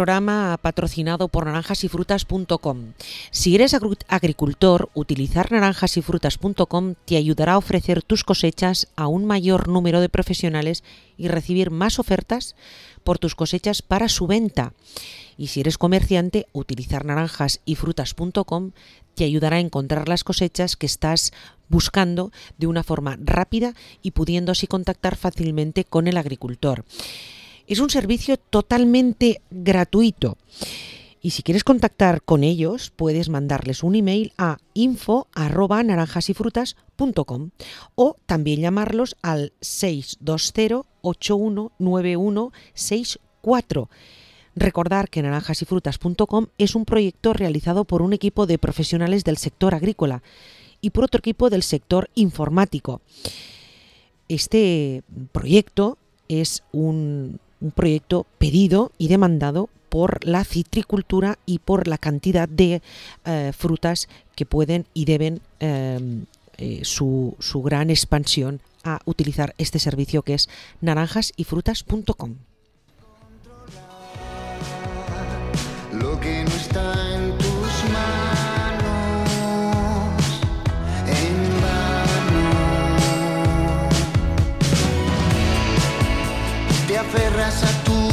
programa patrocinado por naranjasyfrutas.com. Si eres agricultor, utilizar naranjasyfrutas.com te ayudará a ofrecer tus cosechas a un mayor número de profesionales y recibir más ofertas por tus cosechas para su venta. Y si eres comerciante, utilizar naranjasyfrutas.com te ayudará a encontrar las cosechas que estás buscando de una forma rápida y pudiendo así contactar fácilmente con el agricultor. Es un servicio totalmente gratuito y si quieres contactar con ellos puedes mandarles un email a info@naranjasyfrutas.com o también llamarlos al 620-819164. Recordar que naranjasyfrutas.com es un proyecto realizado por un equipo de profesionales del sector agrícola y por otro equipo del sector informático. Este proyecto es un proyecto pedido y demandado por la citricultura y por la cantidad de frutas que pueden y deben su gran expansión a utilizar este servicio que es naranjasyfrutas.com. Lo que no está en tus manos, en vano. Te aferras a tu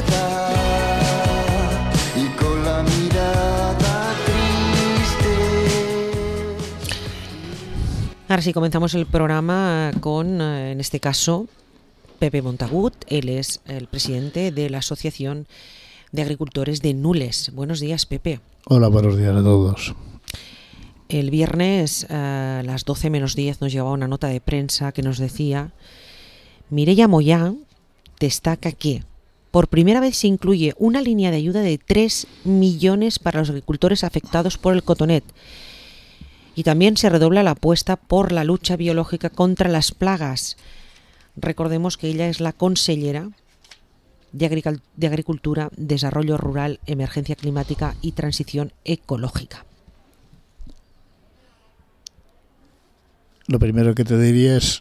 verdad y con la mirada triste. Ahora sí, comenzamos el programa con, en este caso, Pepe Montagut. Él es el presidente de la Asociación de Agricultores de Nules. Buenos días, Pepe. Hola, buenos días a todos. El viernes a las 12 menos 10 nos llegaba una nota de prensa que nos decía: Mireia Moyà destaca que por primera vez se incluye una línea de ayuda de 3 millones para los agricultores afectados por el cotonet. Y también se redobla la apuesta por la lucha biológica contra las plagas. Recordemos que ella es la consellera de Agricultura, Desarrollo Rural, Emergencia Climática y Transición Ecológica. Lo primero que te diría es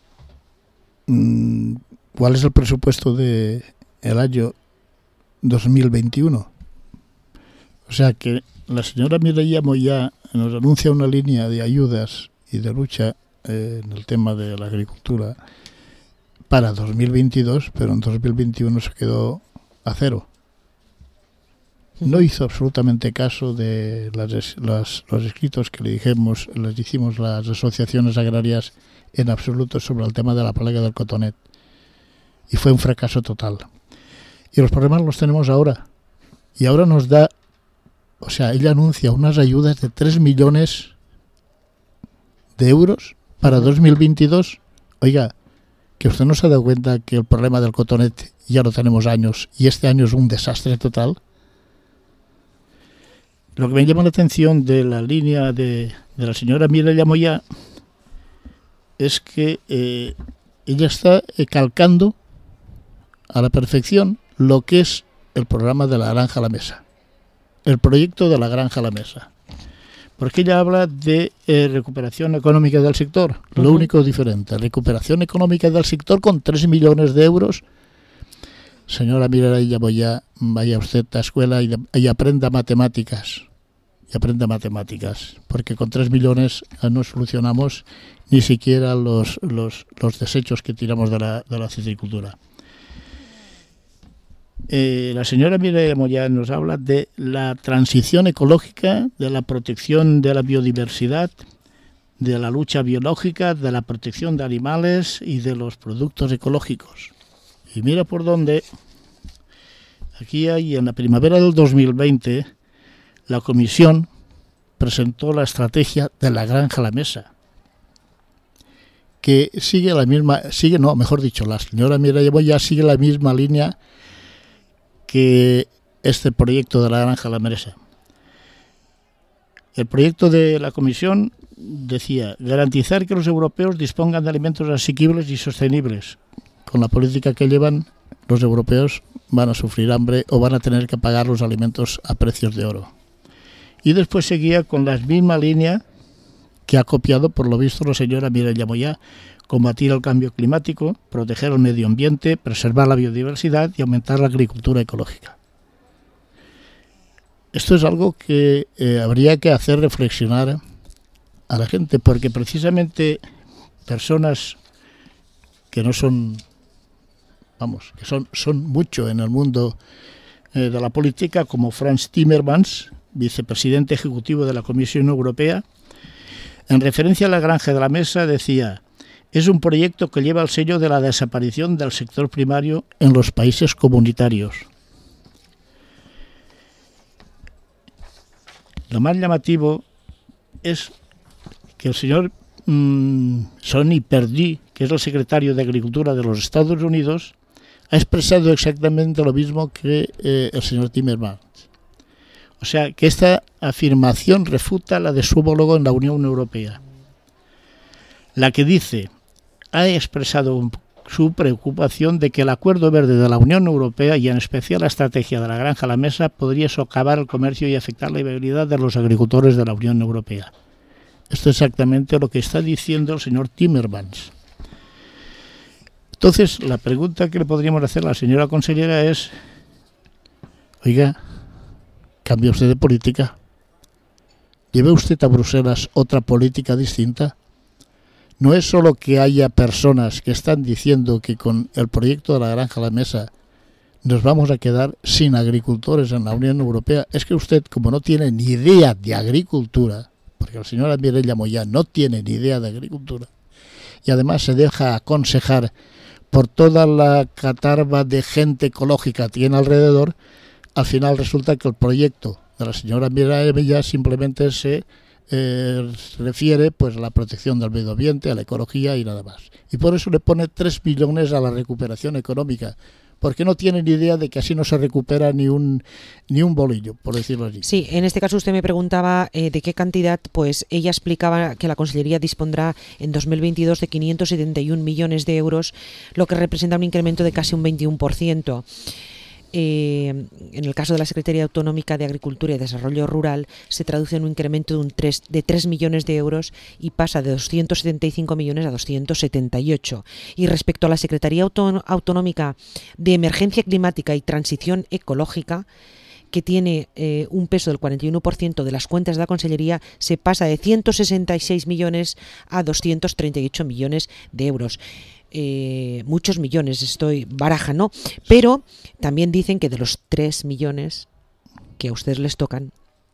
¿cuál es el presupuesto del año 2021? O sea que la señora Mireia Moyà nos anuncia una línea de ayudas y de lucha en el tema de la agricultura para 2022, pero en 2021 se quedó a cero. No hizo absolutamente caso de los escritos que les hicimos las asociaciones agrarias en absoluto sobre el tema de la plaga del cotonet. Y fue un fracaso total. Y los problemas los tenemos ahora. Y ahora nos da, o sea, ella anuncia unas ayudas de 3 millones de euros para 2022. Oiga, que usted no se ha dado cuenta que el problema del cotonet ya lo tenemos años y este año es un desastre total. Lo que me llama la atención de la línea de la señora Mireia Moyà es que ella está calcando a la perfección lo que es el programa de la granja a la mesa, el proyecto de la granja a la mesa. Porque ella habla de recuperación económica del sector. Lo único diferente, recuperación económica del sector con 3 millones de euros. Señora Mireia Moyà, vaya usted a escuela y aprenda matemáticas. Porque con 3 millones no solucionamos ni siquiera los desechos que tiramos de la citricultura. La señora Mireia Moyà nos habla de la transición ecológica, de la protección de la biodiversidad, de la lucha biológica, de la protección de animales y de los productos ecológicos. Y mira por dónde, aquí hay, en la primavera del 2020, la Comisión presentó la estrategia de la granja a la mesa, que la señora Mireia Moyà sigue la misma línea que este proyecto de la granja a la mesa. El proyecto de la Comisión decía garantizar que los europeos dispongan de alimentos asequibles y sostenibles. Con la política que llevan, los europeos van a sufrir hambre o van a tener que pagar los alimentos a precios de oro. Y después seguía con la misma línea que ha copiado, por lo visto, la señora Mireia Moyà: combatir el cambio climático, proteger el medio ambiente, preservar la biodiversidad y aumentar la agricultura ecológica. esto es algo que habría que hacer reflexionar a la gente, porque precisamente personas que no son, vamos, que son mucho en el mundo de la política, como Frans Timmermans, vicepresidente ejecutivo de la Comisión Europea, en referencia a la granja de la mesa decía: es un proyecto que lleva el sello de la desaparición del sector primario en los países comunitarios. Lo más llamativo es que el señor Sonny Perdue, que es el secretario de Agricultura de los Estados Unidos, ha expresado exactamente lo mismo que el señor Timmermans. O sea, que esta afirmación refuta la de su homólogo en la Unión Europea, la que dice, ha expresado su preocupación de que el Acuerdo Verde de la Unión Europea y en especial la estrategia de la granja a la mesa podría socavar el comercio y afectar la viabilidad de los agricultores de la Unión Europea. Esto es exactamente lo que está diciendo el señor Timmermans. Entonces, la pregunta que le podríamos hacer a la señora consellera es: oiga, ¿cambia usted de política? ¿Lleve usted a Bruselas otra política distinta? No es solo que haya personas que están diciendo que con el proyecto de la granja a la mesa nos vamos a quedar sin agricultores en la Unión Europea. Es que usted, como no tiene ni idea de agricultura, porque la señora Mireia Moya no tiene ni idea de agricultura, y además se deja aconsejar por toda la catarba de gente ecológica que tiene alrededor, al final resulta que el proyecto de la señora Mireia Moya simplemente se refiere pues a la protección del medio ambiente, a la ecología y nada más. Y por eso le pone 3 millones a la recuperación económica, porque no tiene ni idea de que así no se recupera ni un bolillo, por decirlo así. Sí, en este caso usted me preguntaba de qué cantidad, pues ella explicaba que la Consellería dispondrá en 2022 de 571 millones de euros, lo que representa un incremento de casi un 21%. En el caso de la Secretaría Autonómica de Agricultura y Desarrollo Rural se traduce en un incremento de 3 millones de euros y pasa de 275 millones a 278. Y respecto a la Secretaría Autonómica de Emergencia Climática y Transición Ecológica, que tiene un peso del 41% de las cuentas de la Consellería, se pasa de 166 millones a 238 millones de euros. Muchos millones, estoy baraja, ¿no? Pero también dicen que de los 3 millones que a ustedes les tocan,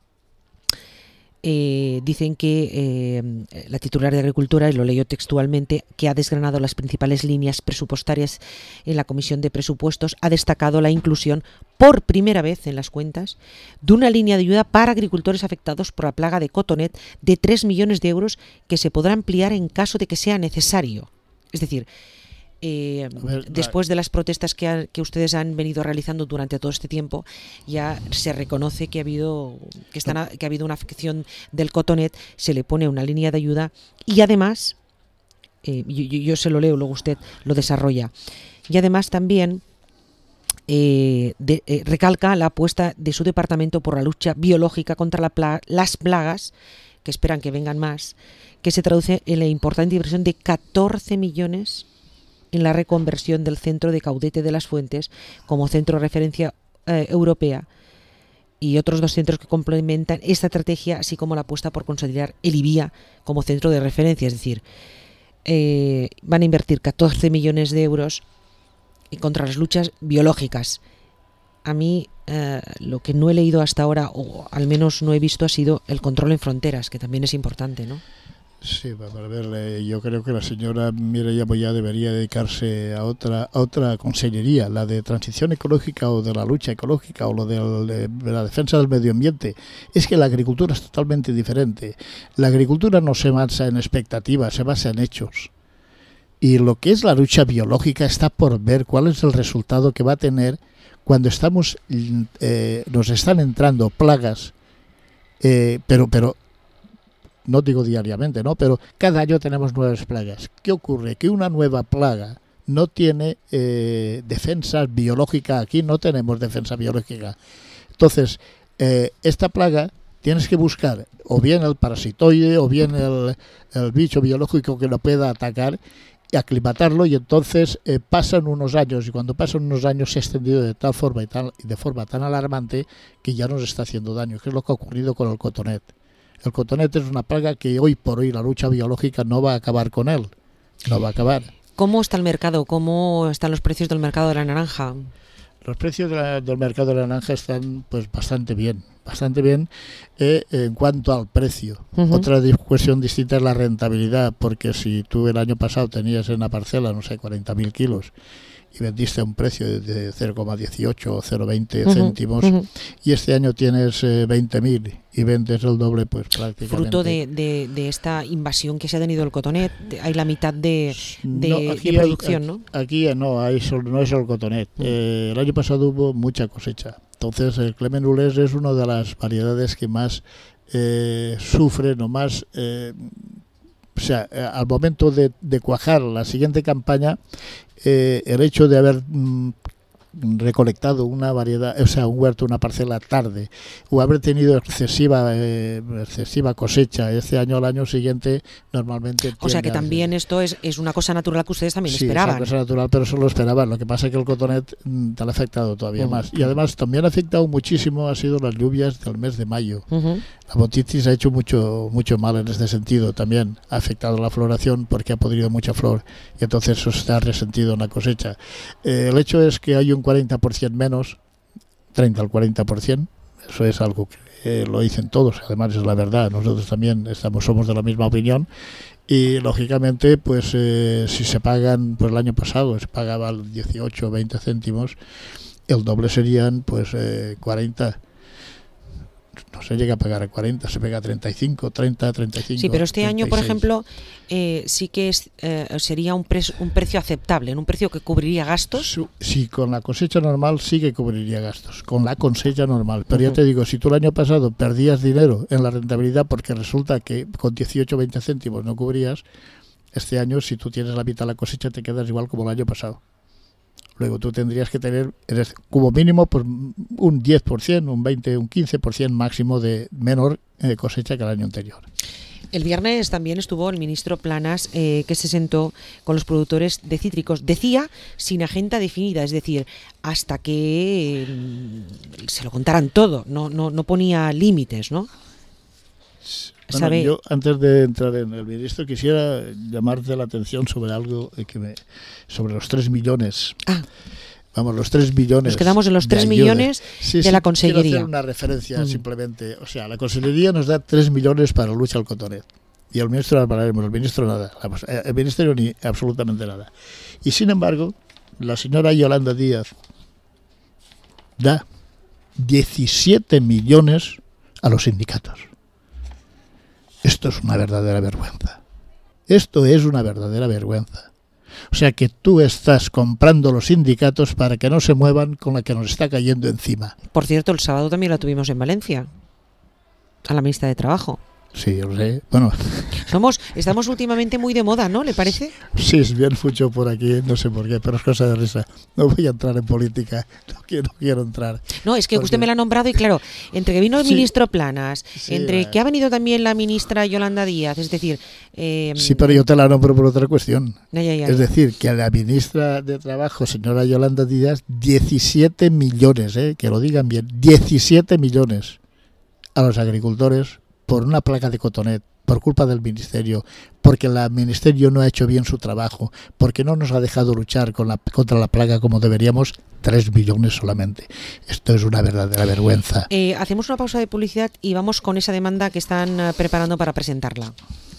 dicen que la titular de Agricultura, y lo leyó textualmente, que ha desgranado las principales líneas presupuestarias en la Comisión de Presupuestos, ha destacado la inclusión por primera vez en las cuentas de una línea de ayuda para agricultores afectados por la plaga de cotonet de 3 millones de euros que se podrá ampliar en caso de que sea necesario. Es decir, después de las protestas que ustedes han venido realizando durante todo este tiempo, ya se reconoce que ha habido una afección del cotonet, se le pone una línea de ayuda y además, yo se lo leo, luego usted lo desarrolla, y además también recalca la apuesta de su departamento por la lucha biológica contra las plagas, que esperan que vengan más, que se traduce en la importante inversión de 14 millones en la reconversión del centro de Caudete de las Fuentes como centro de referencia europea y otros 2 centros que complementan esta estrategia, así como la apuesta por consolidar el IBIA como centro de referencia. Es decir, van a invertir 14 millones de euros contra las luchas biológicas. A mí lo que no he leído hasta ahora, o al menos no he visto, ha sido el control en fronteras, que también es importante, ¿no? Sí, para ver, yo creo que la señora Mireia Moya debería dedicarse a otra consellería, la de transición ecológica o de la lucha ecológica o lo de la defensa del medio ambiente. Es que la agricultura es totalmente diferente. La agricultura no se basa en expectativas, se basa en hechos. Y lo que es la lucha biológica está por ver cuál es el resultado que va a tener cuando nos están entrando plagas, pero no digo diariamente, ¿no? Pero cada año tenemos nuevas plagas. ¿Qué ocurre? Que una nueva plaga no tiene defensa biológica. Aquí no tenemos defensa biológica. Entonces, esta plaga tienes que buscar o bien el parasitoide o bien el bicho biológico que lo pueda atacar, aclimatarlo, y entonces pasan unos años, y cuando pasan unos años se ha extendido de tal forma y de forma tan alarmante que ya nos está haciendo daño, que es lo que ha ocurrido con el cotonet. El cotonet es una plaga que hoy por hoy la lucha biológica no va a acabar con él, no va a acabar. ¿Cómo está el mercado? ¿Cómo están los precios del mercado de la naranja? Los precios del mercado de la naranja están pues bastante bien en cuanto al precio. Uh-huh. Otra cuestión distinta es la rentabilidad, porque si tú el año pasado tenías en la parcela, no sé, 40.000 kilos y vendiste a un precio de 0,18 o 0,20 céntimos, y este año tienes 20.000 y vendes el doble, pues prácticamente. Fruto de esta invasión que se ha tenido el cotonet, hay la mitad de producción, ¿no? Aquí no es el cotonet. El año pasado hubo mucha cosecha. Entonces el Clement Noulez es una de las variedades que más sufren o más... o sea, al momento de cuajar la siguiente campaña, el hecho de haber recolectado una variedad, o sea, un huerto, una parcela tarde, o haber tenido excesiva cosecha este año, al año siguiente normalmente... O sea que también esto es una cosa natural que ustedes también esperaban. Sí, es una cosa natural, pero eso lo esperaban. Lo que pasa es que el cotonet te ha afectado todavía más. Y además también ha afectado muchísimo, ha sido las lluvias del mes de mayo. La botitis ha hecho mucho mal en este sentido. También ha afectado la floración porque ha podrido mucha flor, y entonces eso está resentido en la cosecha. El hecho es que hay un 40% menos, 30 al 40%, eso es algo que lo dicen todos, además es la verdad, nosotros también somos de la misma opinión, y lógicamente pues si se pagan, pues el año pasado se pagaba 18 o 20 céntimos, el doble serían pues 40. No se llega a pagar a 40, se pega a 35, 30, 35. Sí, pero este 36. año, por ejemplo, sí que sería un precio aceptable, un precio que cubriría gastos. Sí, con la cosecha normal sí que cubriría gastos, con la cosecha normal. Pero ya te digo, si tú el año pasado perdías dinero en la rentabilidad porque resulta que con 18 o 20 céntimos no cubrías, este año si tú tienes la mitad de la cosecha te quedas igual como el año pasado. Luego tú tendrías que tener como mínimo pues, un 10%, un 20%, un 15% máximo de menor cosecha que el año anterior. El viernes también estuvo el ministro Planas, que se sentó con los productores de cítricos. Decía sin agenda definida, es decir, hasta que se lo contaran todo. No ponía límites, ¿no? Bueno, yo antes de entrar en el ministro quisiera llamarte la atención sobre algo sobre los 3 millones. Vamos, los 3 millones. Nos quedamos en los 3 millones de la Consellería. Quiero hacer una referencia simplemente. O sea, la Consellería nos da 3 millones para la lucha al cotonet. Y el ministro hablaremos, el ministro nada. El ministerio ni absolutamente nada. Y sin embargo, la señora Yolanda Díaz da 17 millones a los sindicatos. Esto es una verdadera vergüenza. Esto es una verdadera vergüenza. O sea que tú estás comprando los sindicatos para que no se muevan con la que nos está cayendo encima. Por cierto, el sábado también la tuvimos en Valencia, a la ministra de Trabajo. Sí, lo sé. Bueno. Estamos últimamente muy de moda, ¿no? ¿Le parece? Sí, es bien mucho por aquí, no sé por qué, pero es cosa de risa. No voy a entrar en política, no quiero entrar. No, es que porque... usted me lo ha nombrado y claro, entre que vino el ministro Planas, entre que ha venido también la ministra Yolanda Díaz, es decir... Sí, pero yo te la nombro por otra cuestión. Ya. Es decir, que a la ministra de Trabajo, señora Yolanda Díaz, 17 millones, que lo digan bien, 17 millones a los agricultores por una plaga de cotonet, por culpa del ministerio, porque el ministerio no ha hecho bien su trabajo, porque no nos ha dejado luchar contra la plaga como deberíamos, 3 millones solamente. Esto es una verdadera vergüenza. Hacemos una pausa de publicidad y vamos con esa demanda que están preparando para presentarla.